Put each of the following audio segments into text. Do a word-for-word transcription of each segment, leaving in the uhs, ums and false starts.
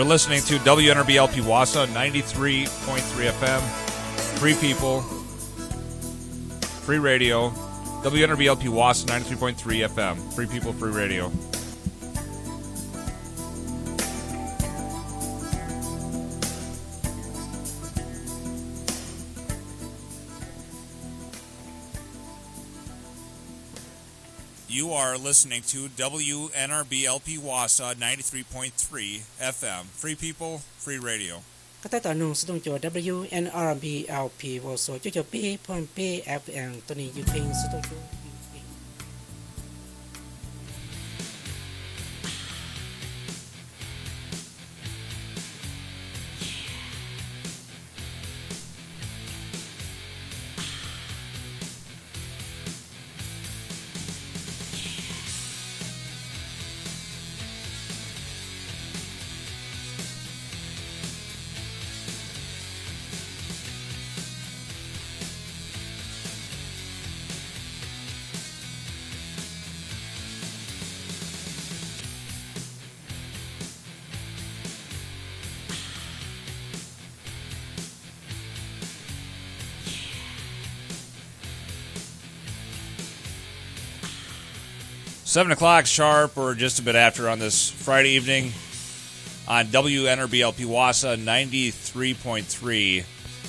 You're listening to W N R B L P Wausau, ninety-three point three F M. Free people. Free radio. W N R B L P Wausau, ninety-three point three F M. Free people, free radio. You are listening to W N R B L P Wausau, ninety-three point three F M. Free people, free radio. Các tác nông sử dụng cho W N R B L P Wausau cho cho P point P F M ตัวนี้อยู่ที่sử dụng cho Seven o'clock sharp, or just a bit after, on this Friday evening on W N R B L P Wausau, ninety-three point three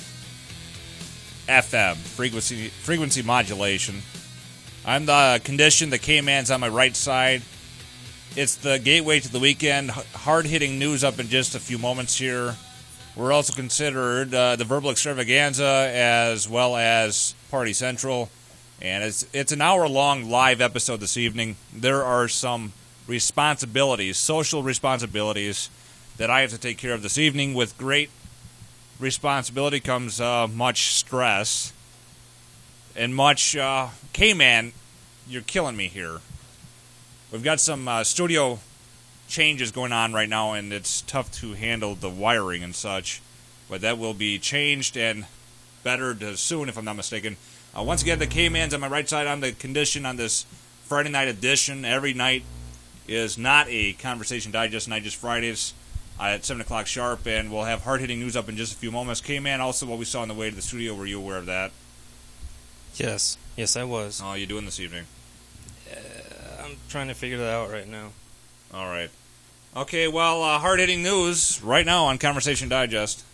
F M, frequency frequency modulation. I'm the condition. The K-Man's on my right side. It's the gateway to the weekend. Hard-hitting news up in just a few moments here. We're also considered uh, the Verbal Extravaganza as well as Party Central. And it's it's an hour-long live episode this evening. There are some responsibilities, social responsibilities, that I have to take care of this evening. With great responsibility comes uh, much stress and much, uh, K-Man, you're killing me here. We've got some uh, studio changes going on right now, and it's tough to handle the wiring and such. But that will be changed and bettered soon, if I'm not mistaken. Uh, once again, the K-Man's on my right side. I'm the condition on this Friday night edition. Every night is not a Conversation Digest night, just Fridays uh, at seven o'clock sharp, and we'll have hard-hitting news up in just a few moments. K-Man, also what we saw on the way to the studio, were you aware of that? Yes. Yes, I was. How are you doing this evening? Uh, I'm trying to figure that out right now. All right. Okay, well, uh, hard-hitting news right now on Conversation Digest.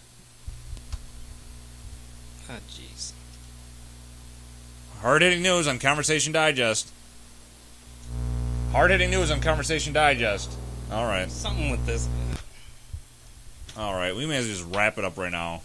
Ah, jeez. Hard-hitting news on Conversation Digest. Hard-hitting news on Conversation Digest. All right. Something with this. All right, we may as well just wrap it up right now.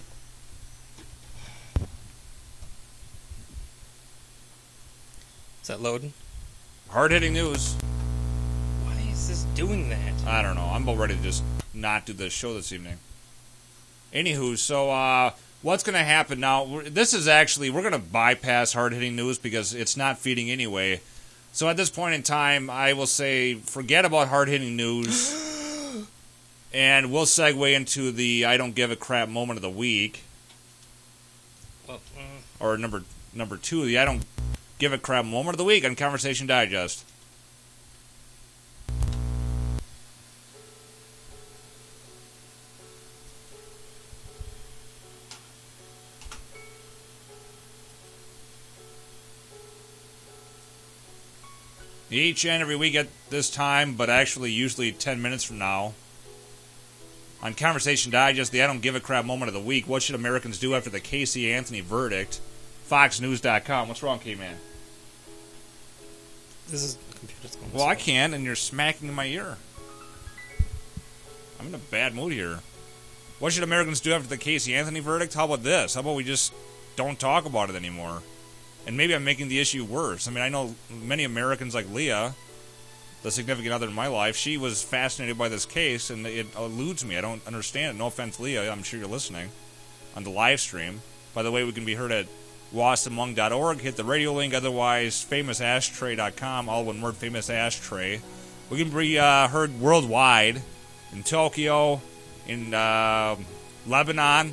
Is that loading? Hard-hitting news. Why is this doing that? I don't know. I'm about ready to just not do this show this evening. Anywho, so uh, what's going to happen now? This is actually, we're going to bypass hard-hitting news because it's not feeding anyway. So at this point in time, I will say forget about hard-hitting news, and we'll segue into the I don't give a crap moment of the week. Well, uh, or number number two, the I don't give a crap moment of the week on Conversation Digest. Each and every week at this time, but actually usually ten minutes from now, on Conversation Digest, the I don't give a crap moment of the week. What should Americans do after the Casey Anthony verdict? Fox News dot com. What's wrong, K-Man? this is the computer's going. Well, I can't, and you're smacking in my ear. I'm in a bad mood here. What should Americans do after the Casey Anthony verdict? How about this? How about we just don't talk about it anymore? And maybe I'm making the issue worse. I mean, I know many Americans like Leah, the significant other in my life, she was fascinated by this case, and it eludes me. I don't understand it. No offense, Leah. I'm sure you're listening on the live stream. By the way, we can be heard at wasamung dot org. Hit the radio link. Otherwise, famous ashtray dot com. All one word, Famous Ashtray. We can be uh, heard worldwide in Tokyo, in uh, Lebanon,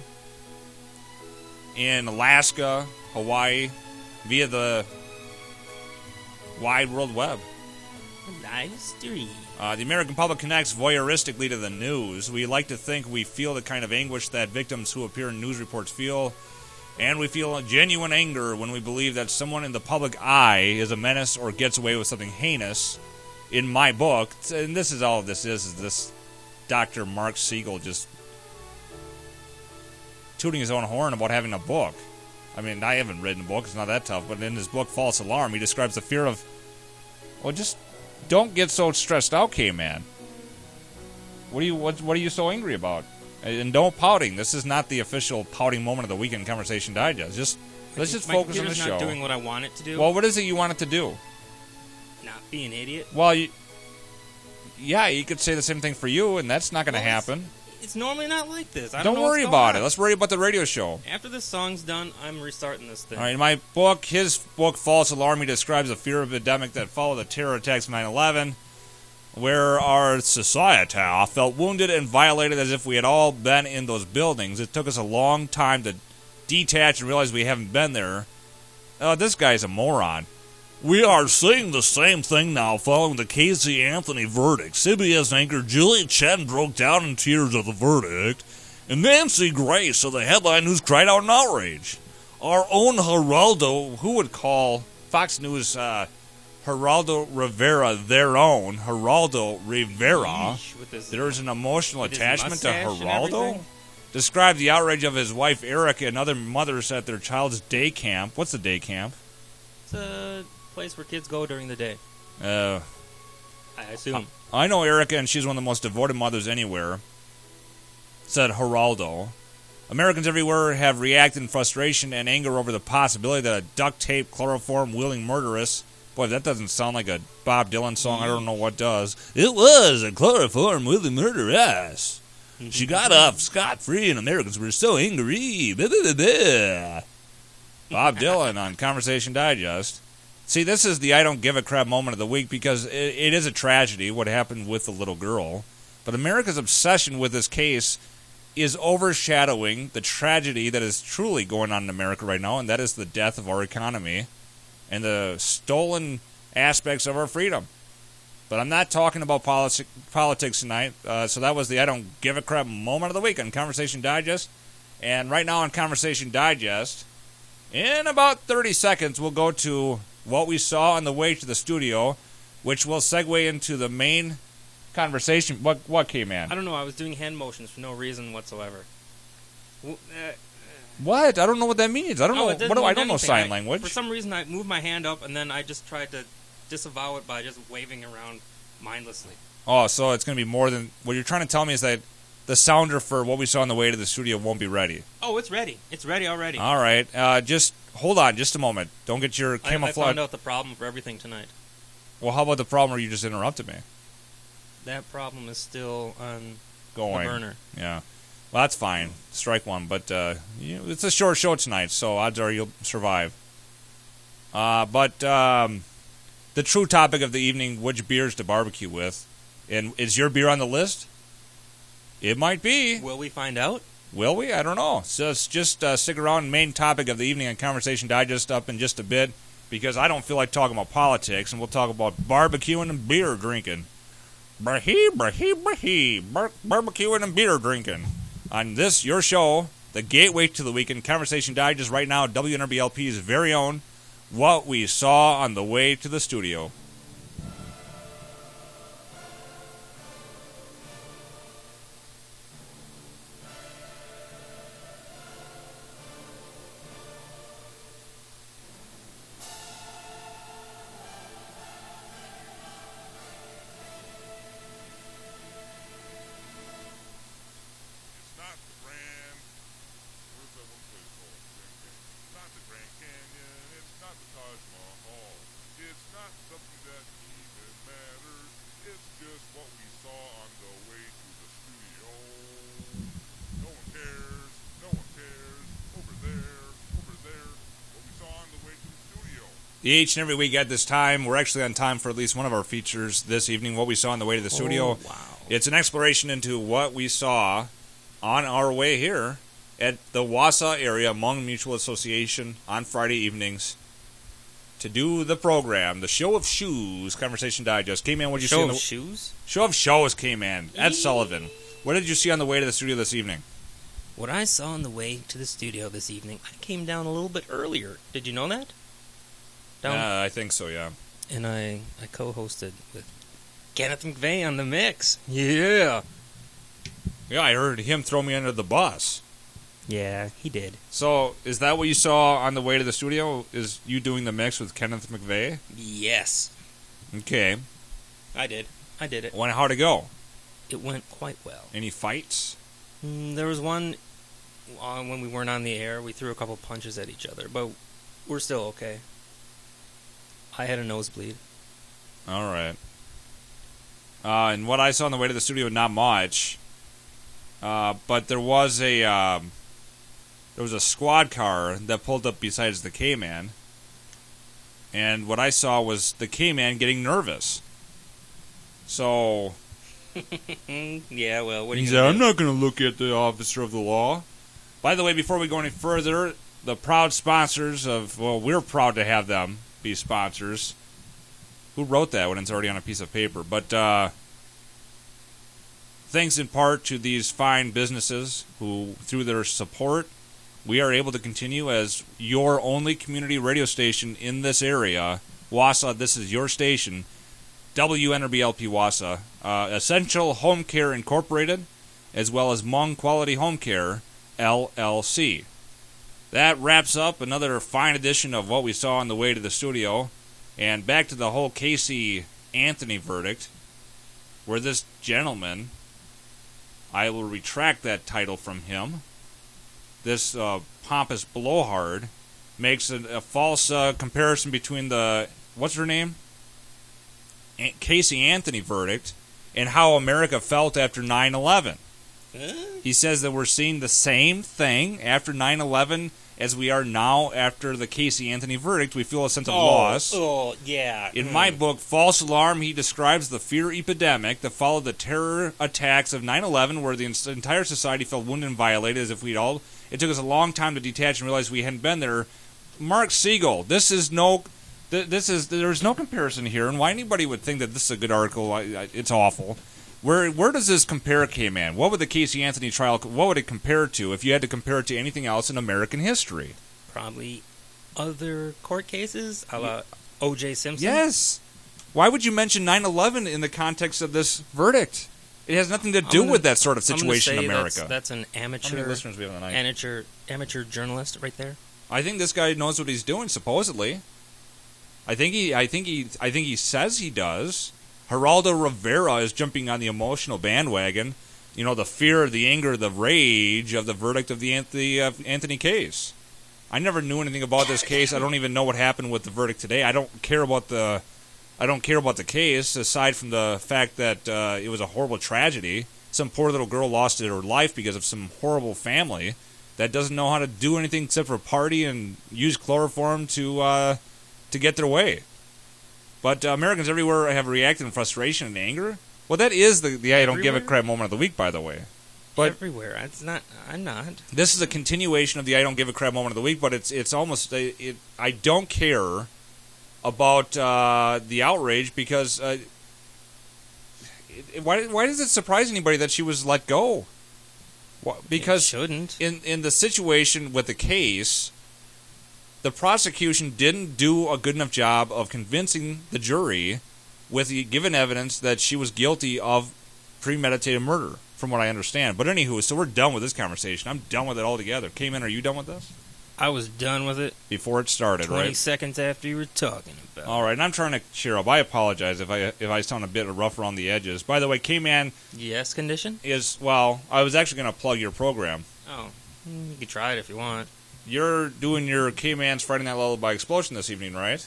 in Alaska, Hawaii, via the wide world web. Live stream. Uh, the American public connects voyeuristically to the news. We like to think we feel the kind of anguish that victims who appear in news reports feel, and we feel a genuine anger when we believe that someone in the public eye is a menace or gets away with something heinous. In my book, and this is all this is, is this Doctor Mark Siegel just tooting his own horn about having a book. I mean, I haven't written a book, it's not that tough, but in his book, False Alarm, he describes the fear of, well, just don't get so stressed out, K-Man. What are you, what, what are you so angry about? And don't pouting. This is not the official pouting moment of the weekend Conversation Digest. Just, let's just My focus on the computer's show. not doing what I want it to do. Well, what is it you want it to do? Not be an idiot. Well, you, yeah, you could say the same thing for you, and that's not going to Well, it's- happen. It's normally not like this. I Don't don't, know worry what's about going it. on. Let's worry about the radio show. After this song's done, I'm restarting this thing. All right, in my book, his book, False Alarm, he describes the fear epidemic that followed the terror attacks of nine eleven, where our society felt wounded and violated as if we had all been in those buildings. It took us a long time to detach and realize we haven't been there. Oh, this guy's a moron. We are seeing the same thing now following the Casey Anthony verdict. C B S anchor Julia Chen broke down in tears at the verdict, and Nancy Grace of the Headline News cried out in outrage. Our own Geraldo, who would call Fox News uh, Geraldo Rivera their own, Geraldo Rivera, Yeesh, with this- there's an emotional with his attachment to mustache and Geraldo? everything? Described the outrage of his wife Erica and other mothers at their child's day camp. What's the day camp? It's a place where kids go during the day. Uh... I assume. I know Erica, and she's one of the most devoted mothers anywhere, said Geraldo. Americans everywhere have reacted in frustration and anger over the possibility that a duct-tape, chloroform-wielding murderess... Boy, that doesn't sound like a Bob Dylan song. I don't know what does. It was a chloroform-wielding murderess. She got off scot-free, and Americans were so angry. Blah, blah, blah, blah. Bob Dylan on Conversation Digest. See, this is the I don't give a crap moment of the week because it, it is a tragedy what happened with the little girl. But America's obsession with this case is overshadowing the tragedy that is truly going on in America right now, and that is the death of our economy and the stolen aspects of our freedom. But I'm not talking about policy, politics tonight, uh, so that was the I don't give a crap moment of the week on Conversation Digest. And right now on Conversation Digest, in about thirty seconds, we'll go to what we saw on the way to the studio, which will segue into the main conversation. What what came in? I don't know. I was doing hand motions for no reason whatsoever. W- uh, What? I don't know what that means. I don't no, know. it doesn't What do I mean don't know anything. sign I- language. For some reason, I moved my hand up, and then I just tried to disavow it by just waving around mindlessly. Oh, so it's going to be more than what you're trying to tell me is that the sounder for what we saw on the way to the studio won't be ready. Oh, it's ready. It's ready already. All right. Uh, just hold on just a moment. Don't get your I, I camouflage. found out the problem for everything tonight. Well, how about the problem where you just interrupted me? That problem is still on Going. the burner. Yeah. Well, that's fine. Strike one. But uh, you it's a short show tonight, so odds are you'll survive. Uh, but um, the true topic of the evening, which beers to barbecue with. And is your beer on the list? It might be. Will we find out? Will we? I don't know. So it's just uh, stick around. Main topic of the evening on Conversation Digest up in just a bit because I don't feel like talking about politics, and we'll talk about barbecuing and beer drinking. Brahee, brahee, brahee. Bar- barbecuing and beer drinking. On this, your show, the gateway to the weekend, Conversation Digest right now, W N R B L P's very own, What We Saw on the Way to the Studio. Each and every week at this time, we're actually on time for at least one of our features this evening, What We Saw on the Way to the Studio. Oh, wow. It's an exploration into what we saw on our way here at the Wausau area Hmong Mutual Association on Friday evenings to do the program, the Show of Shoes Conversation Digest. K-Man, what did you Show see? of on the shoes? Show of Shows, K-Man. Ed Sullivan. What did you see on the way to the studio this evening? What I saw on the way to the studio this evening, I came down a little bit earlier. Did you know that? Down, Uh, I think so, yeah. and I, I co-hosted with Kenneth McVeigh on the mix. Yeah. Yeah, I heard him throw me under the bus. Yeah, he did. So, is that what you saw on the way to the studio? Is you doing the mix with Kenneth McVeigh? Yes. Okay. I did. I did it. Wonder how'd it go? It went quite well. Any fights? Mm, there was one uh, when we weren't on the air. We threw a couple punches at each other, but we're still okay. I had a nosebleed. All right. Uh, and what I saw on the way to the studio, not much. Uh, but there was a um, there was a squad car that pulled up besides the K-Man, and what I saw was the K-Man getting nervous. So Yeah, well, what are he you said, gonna "I'm do? not going to look at the officer of the law." By the way, before we go any further, the proud sponsors of well, we're proud to have them be sponsors. Who wrote that when it's already on a piece of paper? But uh, thanks in part to these fine businesses who, through their support, we are able to continue as your only community radio station in this area. Wausau, this is your station. W N R B L P Wausau. Uh, Essential Home Care Incorporated, as well as Hmong Quality Home Care, L L C. That wraps up another fine edition of what we saw on the way to the studio. And back to the whole Casey Anthony verdict, where this gentleman, I will retract that title from him, this uh, pompous blowhard, makes a, a false uh, comparison between the, what's her name? A- Casey Anthony verdict and how America felt after nine eleven. Huh? He says that we're seeing the same thing after nine eleven as we are now after the Casey Anthony verdict. We feel a sense of loss. Oh, yeah. In Mm. my book, False Alarm, he describes the fear epidemic that followed the terror attacks of nine eleven, where the entire society felt wounded and violated as if we'd all... It took us a long time to detach and realize we hadn't been there. Mark Siegel, this is no... th- This is There's no comparison here, and why anybody would think that this is a good article, I, I, it's awful. Where where does this compare, K-Man? What would the Casey Anthony trial, what would it compare to if you had to compare it to anything else in American history? Probably other court cases, a la O J Simpson. Yes. Why would you mention nine eleven in the context of this verdict? It has nothing to I'm do gonna- with that sort of I'm gonna situation in say America. That's, that's an How many amateur, listeners do we have tonight? amateur, amateur journalist right there. I think this guy knows what he's doing, supposedly. I think he I think he I think he says he does. Geraldo Rivera is jumping on the emotional bandwagon. You know, the fear, the anger, the rage of the verdict of the Anthony, uh, Anthony case. I never knew anything about this case. I don't even know what happened with the verdict today. I don't care about the I don't care about the case, aside from the fact that uh, it was a horrible tragedy. Some poor little girl lost her life because of some horrible family that doesn't know how to do anything except for party and use chloroform to uh, to get their way. But uh, Americans everywhere have reacted in frustration and anger. Well, that is the, the I don't give a Everywhere? crap moment of the week, by the way. But Everywhere. It's not. I'm not. this is a continuation of the I don't give a crap moment of the week, but it's it's almost it, it, I don't care about uh, the outrage because uh, it, it- why why does it surprise anybody that she was let go? Why, It because shouldn't. in in the situation with the case, the prosecution didn't do a good enough job of convincing the jury with the given evidence that she was guilty of premeditated murder, from what I understand. But anywho, so we're done with this conversation. I'm done with it altogether. Cayman, are you done with this? I was done with it Before it started, twenty right? seconds after you were talking about. All right, and I'm trying to cheer up. I apologize if I if I sound a bit rough around the edges. By the way, Cayman it. Yes, condition. is, well, I was actually going to plug your program. Oh, mm, you can try it if you want. You're doing your Cayman's Friday Night Lullaby Explosion this evening, right?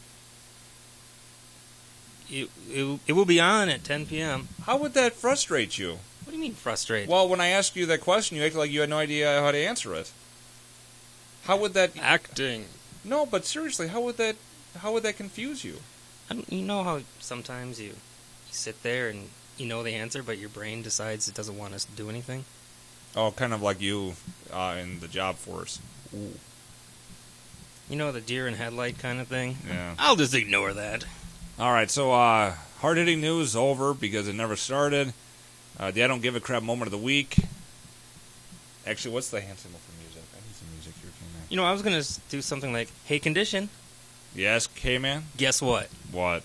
It, it, it will be on at ten p.m. How would that frustrate you? What do you mean frustrated? Well, when I asked you that question, you acted like you had no idea how to answer it. How would that... Acting. No, but seriously, how would that how would that confuse you? I don't, you know how sometimes you, you sit there and you know the answer, but your brain decides it doesn't want us to do anything? Oh, kind of like you uh, in the job force. Ooh. You know, the deer in headlight kind of thing? Yeah. I'll just ignore that. All right, so uh, hard-hitting news over because it never started. Uh, the I don't give a crap moment of the week. Actually, what's the hand symbol for music? I need some music here, K-Man. You know, I was going to do something like, hey, condition. Yes, K-Man? Guess what? What?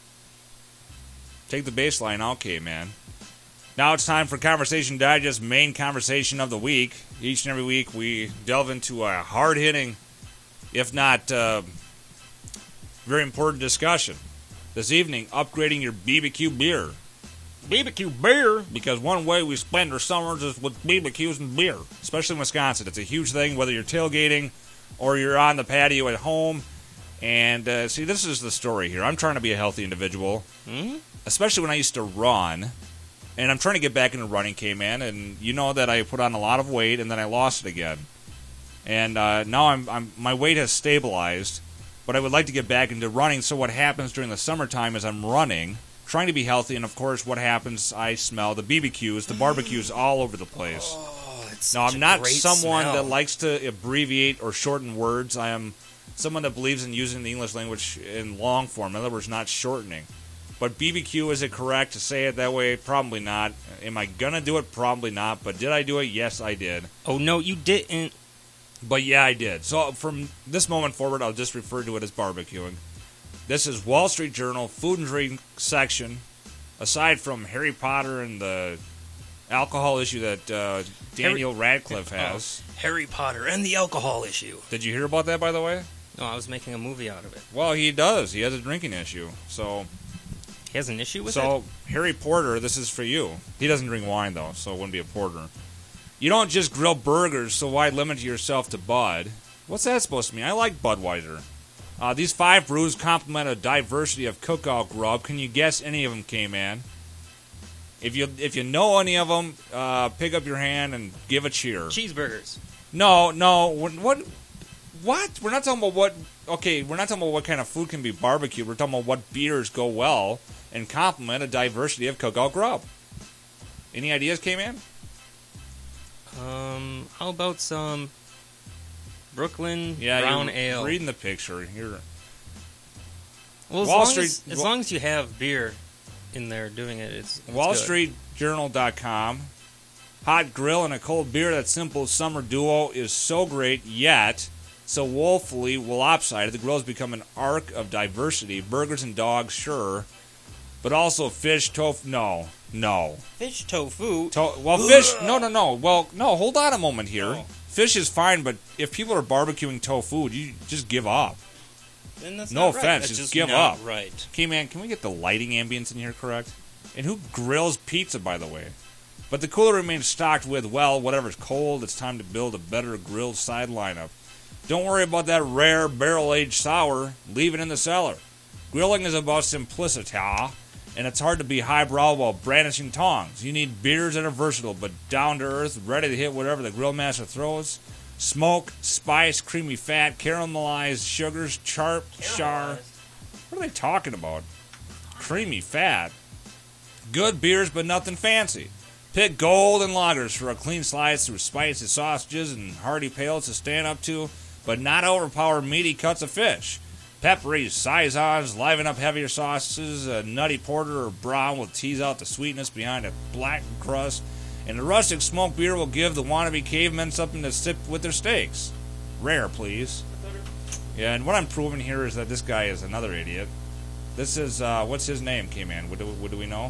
Take the bass line out, K-Man. Now it's time for Conversation Digest, main conversation of the week. Each and every week we delve into a hard-hitting, if not uh, very important discussion. This evening, upgrading your B B Q beer. B B Q beer? Because one way we spend our summers is with B B Qs and beer. Especially in Wisconsin. It's a huge thing, whether you're tailgating or you're on the patio at home. And, uh, see, this is the story here. I'm trying to be a healthy individual. Hmm? Especially when I used to run. And I'm trying to get back into running, K-Man. And you know that I put on a lot of weight and then I lost it again. And uh, now I'm, I'm my weight has stabilized. But I would like to get back into running. So what happens during the summertime is I'm running, trying to be healthy. And, of course, what happens, I smell the B B Qs, the barbecues all over the place. Oh, it's Now, such I'm a not great someone smell. that likes to abbreviate or shorten words. I am someone that believes in using the English language in long form. In other words, not shortening. But B B Q, is it correct to say it that way? Probably not. Am I going to do it? Probably not. But did I do it? Yes, I did. Oh, no, you didn't. But yeah, I did. So from this moment forward, I'll just refer to it as barbecuing. This is Wall Street Journal, food and drink section. Aside from Harry Potter and the alcohol issue that uh, Daniel Harry- Radcliffe has. Oh, Harry Potter and the alcohol issue. Did you hear about that, by the way? No, I was making a movie out of it. Well, he does. He has a drinking issue. So, He has an issue with so it? Harry Porter, this is for you. He doesn't drink wine, though, so it wouldn't be a porter. You don't just grill burgers, so why limit yourself to Bud? What's that supposed to mean? I like Budweiser. Uh, these five brews complement a diversity of cookout grub. Can you guess any of them, K-Man? If you if you know any of them, uh, pick up your hand and give a cheer. Cheeseburgers. No, no. What, what? What? We're not talking about what. Okay, we're not talking about what kind of food can be barbecued. We're talking about what beers go well and complement a diversity of cookout grub. Any ideas, K-Man? Um, how about some Brooklyn Yeah, brown you're ale? reading the picture here. Well, as Wall long Street- as, as Wa- long as you have beer in there doing it, it's, it's Wall good. Street Journal dot com. Hot grill and a cold beer. That simple summer duo is so great, yet so woefully lopsided. The grill has become an arc of diversity. Burgers and dogs, sure, but also fish, tofu. No, no. Fish tofu. To- well, fish. No, no, no. Well, no. Hold on a moment here. No. Fish is fine, but if people are barbecuing tofu, you just give up. Then that's No not right. offense, That's just just give not up. Right. Okay, man, can we get the lighting ambience in here correct? And who grills pizza, by the way? But the cooler remains stocked with, well, whatever's cold, it's time to build a better grilled side lineup. Don't worry about that rare barrel-aged sour. Leave it in the cellar. Grilling is about simplicity, and it's hard to be highbrow while brandishing tongs. You need beers that are versatile, but down-to-earth, ready to hit whatever the grill master throws. Smoke, spice, creamy fat, caramelized sugars, sharp, char. What are they talking about? Creamy fat. Good beers, but nothing fancy. Pick golden lagers for a clean slice through spicy sausages and hearty pails to stand up to, but not overpower meaty cuts of fish. Peppery saisons liven up heavier sauces. A nutty porter or brown will tease out the sweetness behind a black crust. And a rustic smoked beer will give the wannabe cavemen something to sip with their steaks. Rare, please. Yeah, and what I'm proving here is that this guy is another idiot. This is, uh, what's his name, K-Man? What do, what do we know?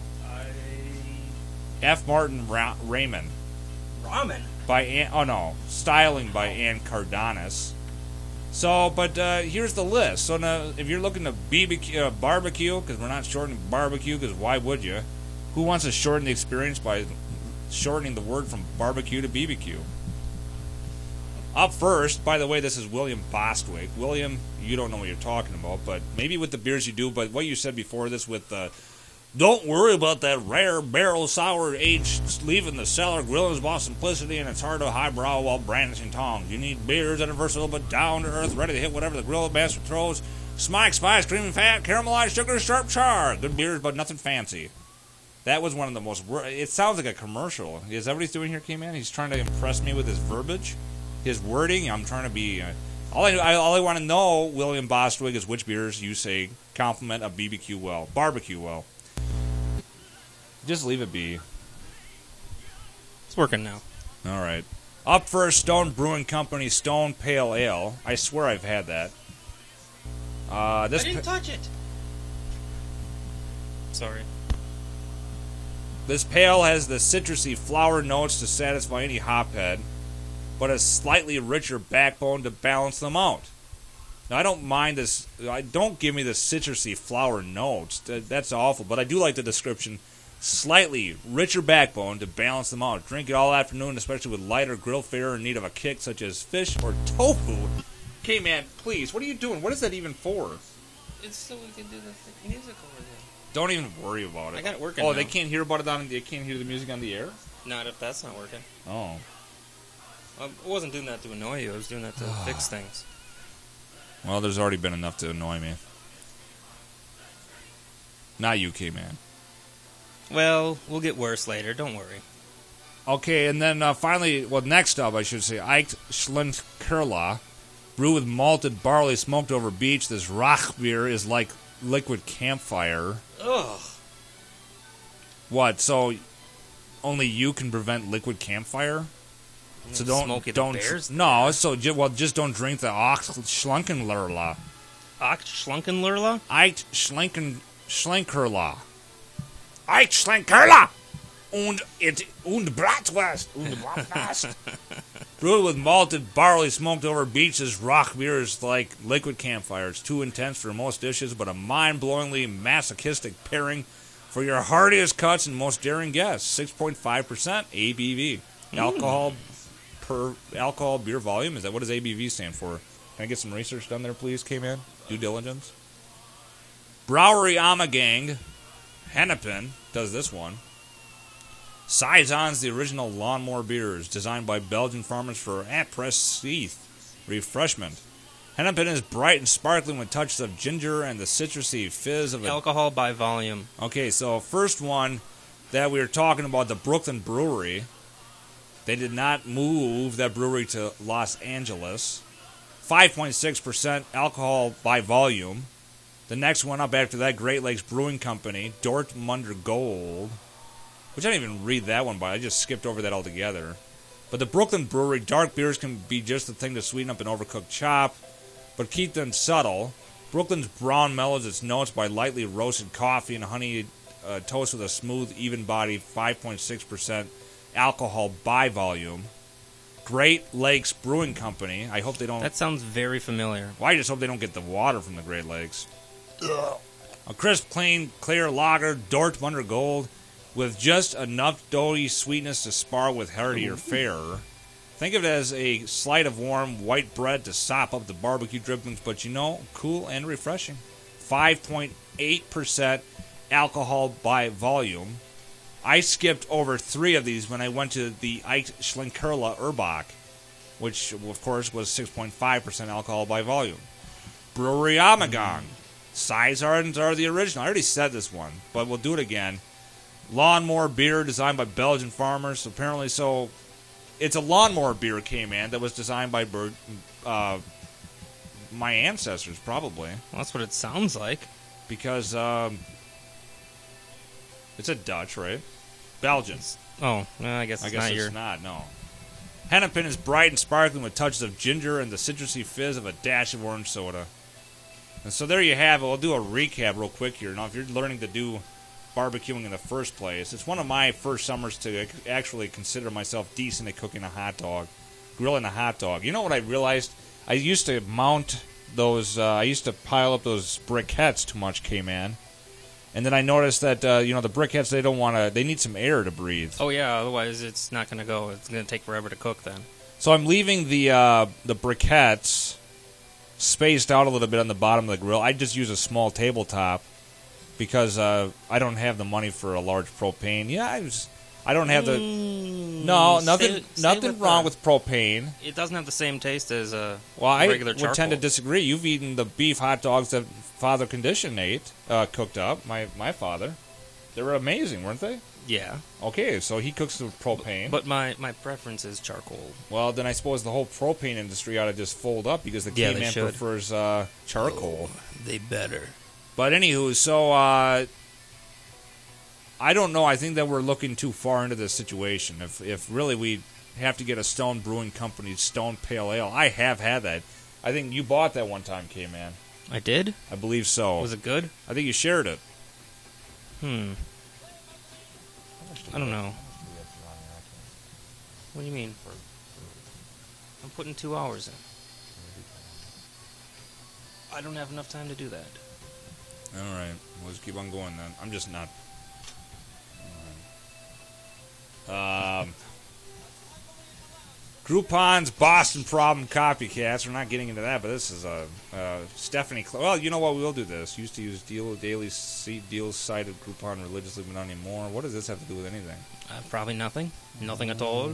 F. Martin Ra- Raymond. Ramen. By Ann, oh no, styling by Ann Cardonis. So, but uh, here's the list. So now, if you're looking to B B Q, uh, barbecue, because we're not shortening barbecue, because why would you? Who wants to shorten the experience by shortening the word from barbecue to B B Q? Up first, by the way, this is William Bostwick. William, you don't know what you're talking about, but maybe with the beers you do. But what you said before this with uh, don't worry about that rare barrel sour aged leaving the cellar. Grilling is about simplicity, and it's hard to highbrow while brandishing tongs. You need beers that are versatile but down to earth, ready to hit whatever the grill master throws. Smike, spice, creamy fat, caramelized sugar, sharp char. Good beers, but nothing fancy. That was one of the most. It sounds like a commercial. Is that what he's doing here, K-Man? He's trying to impress me with his verbiage, his wording. I'm trying to be. Uh, All I, I all I want to know, William Bostwick, is which beers you say complement a B B Q well, barbecue well. Just leave it be. It's working now. All right. Up first, Stone Brewing Company Stone Pale Ale. I swear I've had that. Uh, this I didn't pa- touch it. Sorry. This pale has the citrusy flower notes to satisfy any hophead, but a slightly richer backbone to balance them out. Now, I don't mind this. I don't give me the citrusy flower notes. That, that's awful. But I do like the description. Slightly richer backbone to balance them out. Drink it all afternoon, especially with lighter grill fare in need of a kick, such as fish or tofu. Okay, man, please. What are you doing? What is that even for? It's so we can do the music over there. Don't even worry about it. I got it working Oh, now. they can't hear about it on. They can't hear the music on the air. Not if that's not working. Oh. I wasn't doing that to annoy you. I was doing that to fix things. Well, there's already been enough to annoy me. Not you, K-Man. Well, we'll get worse later. Don't worry. Okay, and then uh, finally, well, next up, I should say, Eicht Schlenkerla. Brewed with malted barley smoked over beach, this Rach beer is like liquid campfire. Ugh. What, so only you can prevent liquid campfire? So don't, Smokey the don't, Bears no, so, ju- well, just don't drink the Eicht Schlenkerla. Acht Schlunkenlurla? Eicht Schlenken, Schlenkerla. Eicht Schlenkerla! Und it, und Bratwurst, und Bratwurst. Brewed with malted barley smoked over beaches, rock beer is like liquid campfire. It's too intense for most dishes, but a mind-blowingly masochistic pairing for your heartiest cuts and most daring guests. six point five percent A B V. Mm. Alcohol per alcohol beer volume. Is that what does A B V stand for? Can I get some research done there, please, K-Man? Due diligence. Browery Amagang, Hennepin does this one. Saison's the original lawnmower beers, designed by Belgian farmers for après-ski refreshment. Hennepin is bright and sparkling with touches of ginger and the citrusy fizz of a... Alcohol by volume. Okay, so first one that we were talking about, the Brooklyn Brewery. They did not move that brewery to Los Angeles. five point six percent alcohol by volume. The next one up after that, Great Lakes Brewing Company, Dortmunder Gold. Which I didn't even read that one by. I just skipped over that altogether. But the Brooklyn Brewery, dark beers can be just the thing to sweeten up an overcooked chop, but keep them subtle. Brooklyn's brown mellows its notes by lightly roasted coffee and honey uh, toast with a smooth, even body, five point six percent alcohol by volume. Great Lakes Brewing Company. I hope they don't... That sounds very familiar. Well, I just hope they don't get the water from the Great Lakes. Ugh. A crisp, clean, clear lager, Dortmunder Gold, with just enough doughy sweetness to spar with heartier fare. Think of it as a slight of warm white bread to sop up the barbecue drippings, but you know, cool and refreshing. five point eight percent alcohol by volume. I skipped over three of these when I went to the Eicht Schlenkerla Urbach, which, of course, was six point five percent alcohol by volume. Brewery Amagang. Saisons are the original. I already said this one, but we'll do it again. Lawnmower beer designed by Belgian farmers. Apparently, so it's a lawnmower beer, K-Man, that was designed by uh, my ancestors, probably. Well, that's what it sounds like. Because um, it's a Dutch, right? Belgian. Oh, well, I guess it's I guess not it's your... not, no. Hennepin is bright and sparkling with touches of ginger and the citrusy fizz of a dash of orange soda. And so there you have it. We'll do a recap real quick here. Now, if you're learning to do barbecuing in the first place, it's one of my first summers to actually consider myself decent at cooking a hot dog, grilling a hot dog. You know what I realized? I used to mount those, uh, I used to pile up those briquettes too much, K-Man. And then I noticed that, uh, you know, the briquettes, they don't want to, they need some air to breathe. Oh, yeah, otherwise it's not going to go. It's going to take forever to cook then. So I'm leaving the uh, the briquettes spaced out a little bit on the bottom of the grill. I just use a small tabletop because uh, I don't have the money for a large propane. Yeah, I was, I don't have the... Mm, No, nothing stay- stay nothing with wrong the- with propane. It doesn't have the same taste as a Well, I regular would charcoal. tend to disagree. You've eaten the beef hot dogs that Father Condition ate, uh, cooked up, my, my father. They were amazing, weren't they? Yeah. Okay, so he cooks with propane. But my, my preference is charcoal. Well, then I suppose the whole propane industry ought to just fold up because the Yeah, they K-Man should. prefers uh, charcoal. Oh, they better. But anywho, so uh, I don't know. I think that we're looking too far into this situation. If if really we have to get a Stone Brewing Company Stone Pale Ale, I have had that. I think you bought that one time, K-Man. I did? I believe so. Was it good? I think you shared it. Hmm. I don't know. What do you mean? I'm putting two hours in. I don't have enough time to do that. All right, we'll just keep on going then. I'm just not. All right. Um, Groupon's Boston problem copycats. We're not getting into that, but this is a uh, Stephanie. Cl- well, you know what? We'll do this. Used to use deal daily seat deals cited Groupon religiously, but not anymore. What does this have to do with anything? Uh, probably nothing. Nothing at all.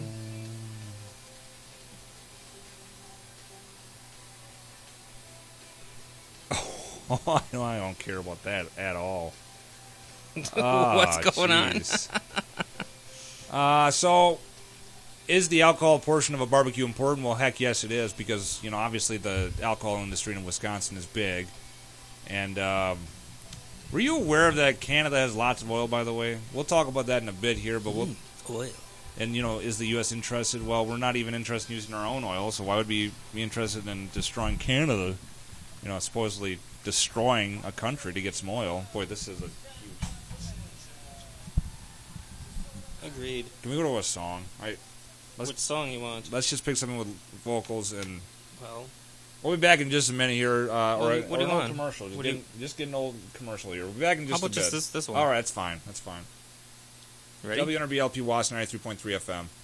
Oh, no, I don't care about that at all. What's Ah, going jeez. on? uh, so, is the alcohol portion of a barbecue important? Well, heck yes, it is, because, you know, obviously the alcohol industry in Wisconsin is big. And, um, were you aware of that Canada has lots of oil, by the way? We'll talk about that in a bit here, but we'll... Mm, oil. And, you know, is the U S interested? Well, we're not even interested in using our own oil, so why would we be interested in destroying Canada? You know, supposedly destroying a country to get some oil. Boy, this is a huge... Agreed. Can we go to a song? I, let's, Which song you want? let's just pick something with vocals, and Well, we'll be back in just a minute here. Uh, or What do a, you- what or do an you old want? commercial. Just, What do get, you- just get an old commercial here. We'll be back in just how about a bit. just this, this one? All right, that's fine. That's fine. Ready? W N R B L P W A S ninety-three point three F M.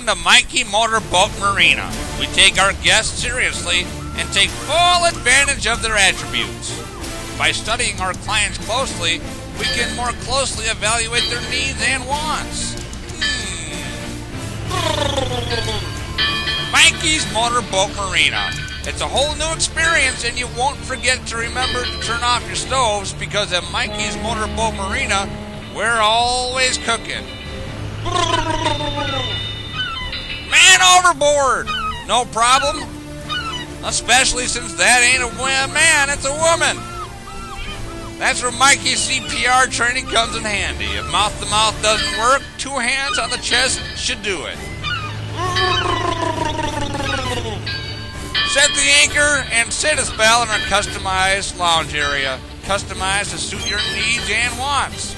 Welcome to Mikey Motorboat Marina. We take our guests seriously and take full advantage of their attributes. By studying our clients closely, we can more closely evaluate their needs and wants. Hmm. Mikey's Motorboat Marina. It's a whole new experience, and you won't forget to remember to turn off your stoves, because at Mikey's Motorboat Marina, we're always cooking. Man overboard! No problem. Especially since that ain't a man, it's a woman. That's where Mikey's C P R training comes in handy. If mouth-to-mouth doesn't work, two hands on the chest should do it. Set the anchor and sit a spell in our customized lounge area. Customized to suit your needs and wants.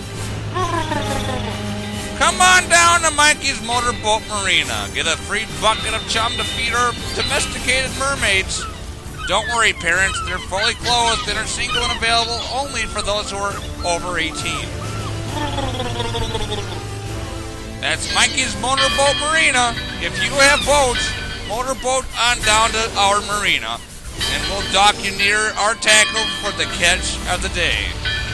Come on down to Mikey's Motorboat Marina. Get a free bucket of chum to feed our domesticated mermaids. Don't worry, parents. They're fully clothed and are single and available only for those who are over eighteen. That's Mikey's Motorboat Marina. If you have boats, motorboat on down to our marina, and we'll dock you near our tackle for the catch of the day.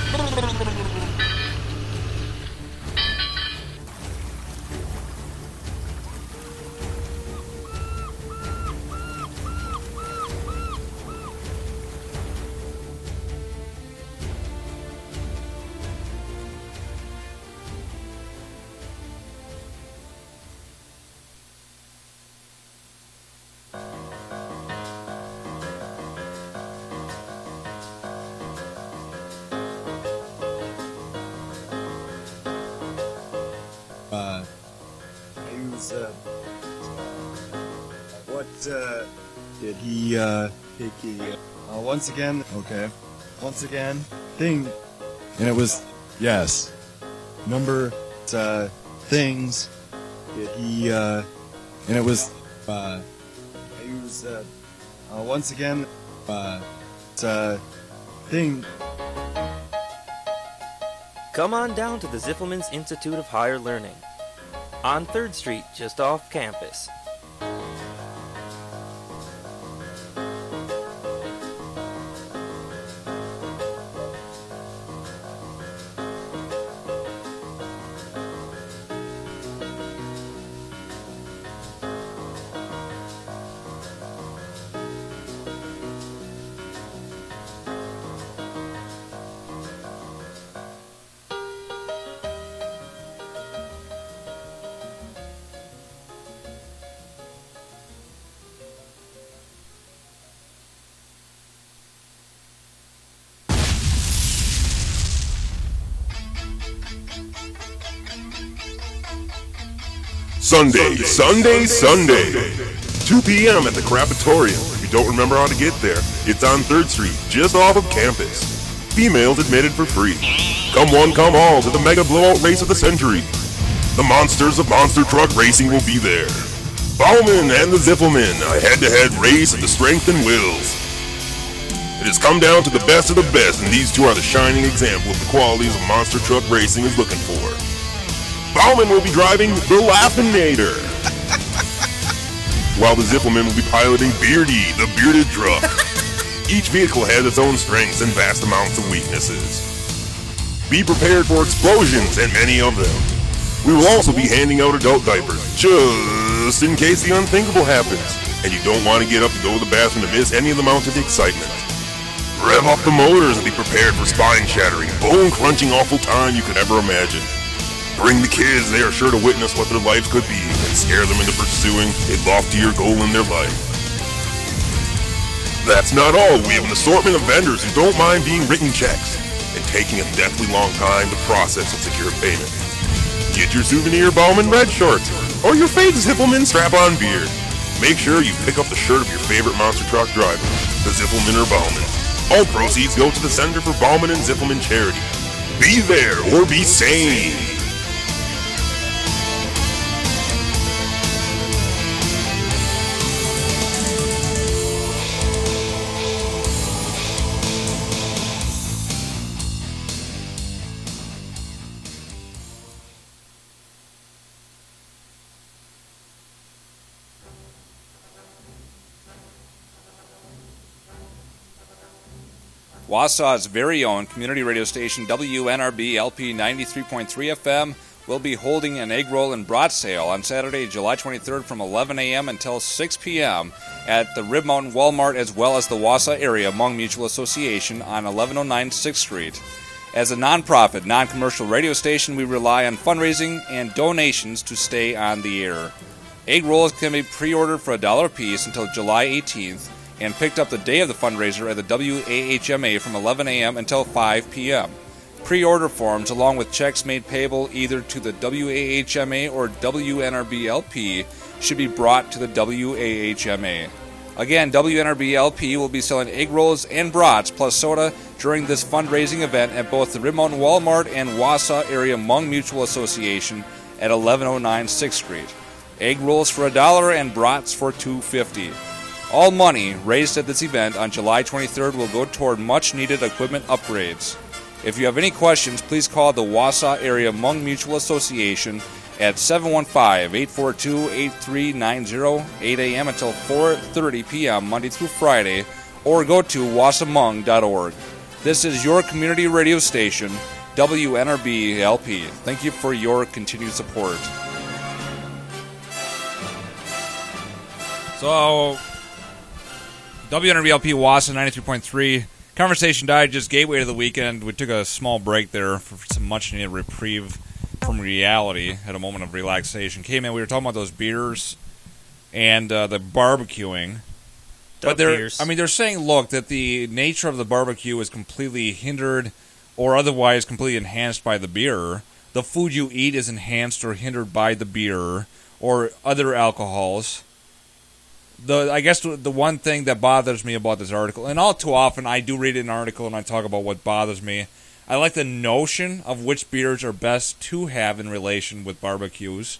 Uh, I use, uh, what, uh, did he, uh, take a, uh, once again, okay, once again, thing, and it was, yes, number, uh, things, did he, uh, and it was, uh, I use, uh, uh once again, uh, uh, thing. Come on down to the Ziffelman's Institute of Higher Learning on third Street, just off campus. Sunday, Sunday, Sunday. two p.m. at the Crapatorium. If you don't remember how to get there, it's on third Street, just off of campus. Females admitted for free. Come one, come all to the mega blowout race of the century. The monsters of monster truck racing will be there. Bauman and the Ziffelman, a head-to-head race of the strength and wills. It has come down to the best of the best, and these two are the shining example of the qualities of monster truck racing is looking for. Bauman will be driving the Laughinator, while the Ziffelman will be piloting Beardy, the bearded truck. Each vehicle has its own strengths and vast amounts of weaknesses. Be prepared for explosions, and many of them. We will also be handing out adult diapers, just in case the unthinkable happens, and you don't want to get up to go to the bathroom to miss any of the mounted excitement. Rev up the motors and be prepared for spine-shattering, bone-crunching awful time you could ever imagine. Bring the kids, they are sure to witness what their lives could be and scare them into pursuing a loftier goal in their life. That's not all. We have an assortment of vendors who don't mind being written checks and taking a deathly long time to process and secure payment. Get your souvenir Bauman red shorts or your fake Ziffelman strap-on beard. Make sure you pick up the shirt of your favorite monster truck driver, the Ziffelman or Bauman. All proceeds go to the Center for Bauman and Ziffelman Charity. Be there or be sane. Wausau's very own community radio station W N R B L P ninety-three point three F M will be holding an egg roll and brat sale on Saturday, July twenty-third from eleven a.m. until six p.m. at the Rib Mountain Walmart as well as the Wausau Area Hmong Mutual Association on eleven oh nine sixth Street. As a non-profit, non-commercial radio station, we rely on fundraising and donations to stay on the air. Egg rolls can be pre-ordered for a dollar apiece until July eighteenth and picked up the day of the fundraiser at the W A H M A from eleven a.m. until five p.m. Pre-order forms, along with checks made payable either to the W A H M A or W N R B L P, should be brought to the W A H M A. Again, W N R B L P will be selling egg rolls and brats plus soda during this fundraising event at both the Rib Mountain Walmart and Wausau Area Hmong Mutual Association at eleven oh nine sixth Street. Egg rolls for a dollar and brats for two fifty. All money raised at this event on July twenty-third will go toward much-needed equipment upgrades. If you have any questions, please call the Wausau Area Hmong Mutual Association at seven one five, eight four two, eight three nine zero, eight a.m. until four thirty p.m. Monday through Friday, or go to wausauhmong dot org. This is your community radio station, W N R B L P. Thank you for your continued support. So, W N R B L P Wausau ninety-three point three. Conversation died, just gateway to the weekend. We took a small break there for some much-needed reprieve from reality at a moment of relaxation. Came in, we were talking about those beers and uh, the barbecuing. Dub but they're, beers. I mean, they're saying, look, that the nature of the barbecue is completely hindered or otherwise completely enhanced by the beer. The food you eat is enhanced or hindered by the beer or other alcohols. The I guess the one thing that bothers me about this article, and all too often I do read an article and I talk about what bothers me, I like the notion of which beers are best to have in relation with barbecues.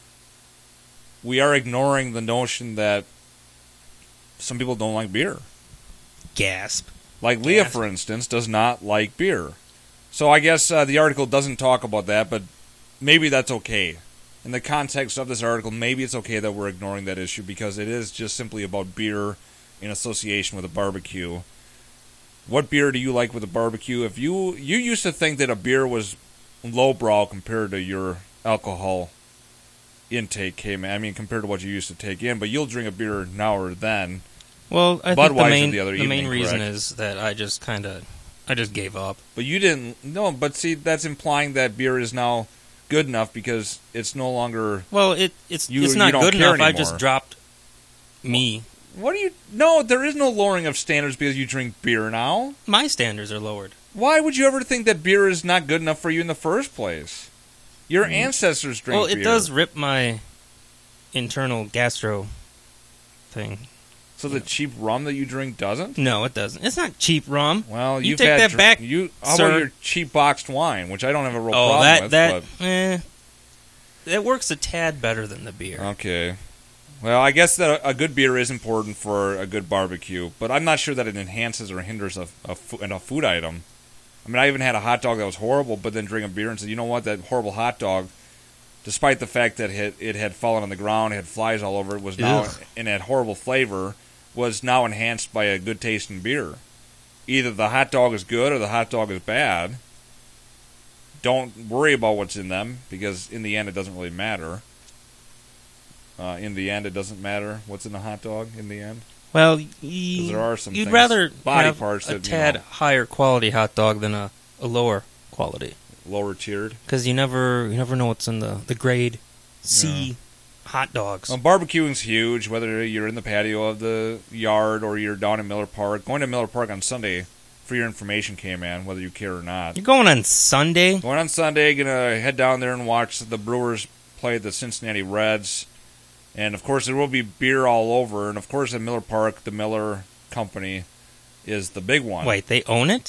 We are ignoring the notion that some people don't like beer. Gasp. Like Leah, Gasp. for instance, does not like beer. So I guess uh, the article doesn't talk about that, but maybe that's okay. In the context of this article, maybe it's okay that we're ignoring that issue because it is just simply about beer in association with a barbecue. What beer do you like with a barbecue? If you you used to think that a beer was lowbrow compared to your alcohol intake, came I mean compared to what you used to take in, but you'll drink a beer now or then. Well, I think the Budweiser main the other the evening, main reason correct? is that I just kind of I just gave up. But you didn't. No, but see, that's implying that beer is now good enough because it's no longer. Well, it it's You- it's you not don't good care enough. I anymore. just dropped me. What do you? No, there is no lowering of standards because you drink beer now. My standards are lowered. Why would you ever think that beer is not good enough for you in the first place? Your ancestors drink Well, it beer. does rip my internal gastro thing. So the cheap rum that you drink doesn't? No, it doesn't. It's not cheap rum. Well, You you've take had that dr- back, You how sir. about your cheap boxed wine, which I don't have a real Oh, problem that with. that but, eh, that works a tad better than the beer. okay. Well, I guess that a good beer is important for a good barbecue, but I'm not sure that it enhances or hinders a, a, fo- a food item. I mean, I even had a hot dog that was horrible, but then drink a beer and said, you know what, that horrible hot dog, despite the fact that it, it had fallen on the ground, it had flies all over it, was now, Ugh. and had horrible flavor, was now enhanced by a good tasting beer. Either the hot dog is good or the hot dog is bad. Don't worry about what's in them, because in the end it doesn't really matter. Uh, in the end, it doesn't matter what's in a hot dog. In the end, Well, y- there are some you'd things, rather body have parts a that, you tad know- higher quality hot dog than a, a lower quality, lower tiered. because you never you never know what's in the, the grade C hot dogs. Well, barbecuing's huge. Whether you're in the patio of the yard or you're down in Miller Park, going to Miller Park on Sunday, for your information, K-Man, whether you care or not. You're going on Sunday? Going on Sunday, gonna head down there and watch the Brewers play the Cincinnati Reds. And, of course, there will be beer all over. And, of course, at Miller Park, the Miller Company is the big one. Wait, they own it?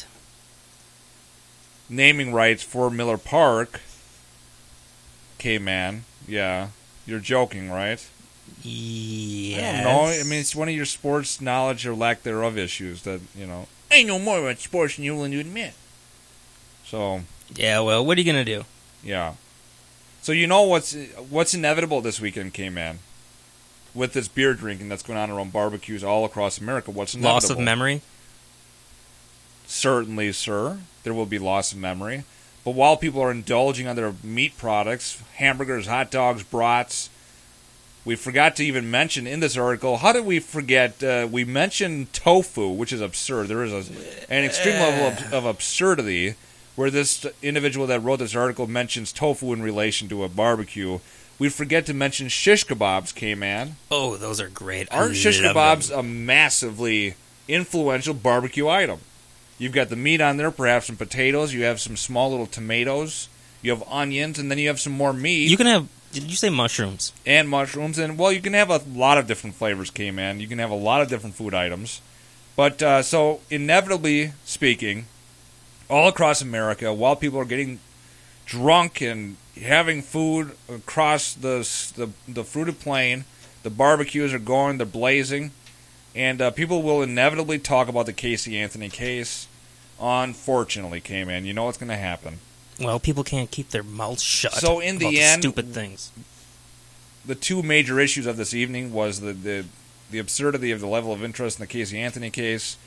Naming rights for Miller Park. K-Man. Yeah. You're joking, right? Yes. I don't know. I mean, it's one of your sports knowledge or lack thereof issues that, you know, I know more about sports than you're willing to admit. So, Yeah, well, what are you going to do? yeah. So you know what's what's inevitable this weekend, K-Man? With this beer drinking that's going on around barbecues all across America, what's inevitable? Loss of memory? certainly, sir, there will be loss of memory. But while people are indulging on their meat products, hamburgers, hot dogs, brats, we forgot to even mention in this article, how did we forget? Uh, we mentioned tofu, which is absurd. There is a, an extreme level of, of absurdity where this individual that wrote this article mentions tofu in relation to a barbecue. We forget to mention shish kebabs, K-Man. Oh, those are great. I Aren't shish love kebabs them. a massively influential barbecue item? You've got the meat on there, perhaps some potatoes, you have some small little tomatoes, you have onions, and then you have some more meat. You can have, did you say mushrooms? And mushrooms, and, well, you can have a lot of different flavors, K-Man. You can have a lot of different food items. But, uh, so, inevitably speaking, all across America, while people are getting drunk and having food across the the, the fruited plain, the barbecues are going, they're blazing, and uh, people will inevitably talk about the Casey Anthony case. Unfortunately, K-Man, you know what's going to happen. Well, people can't keep their mouths shut. So in the about end, stupid things. The two major issues of this evening was the, the the absurdity of the level of interest in the Casey Anthony case,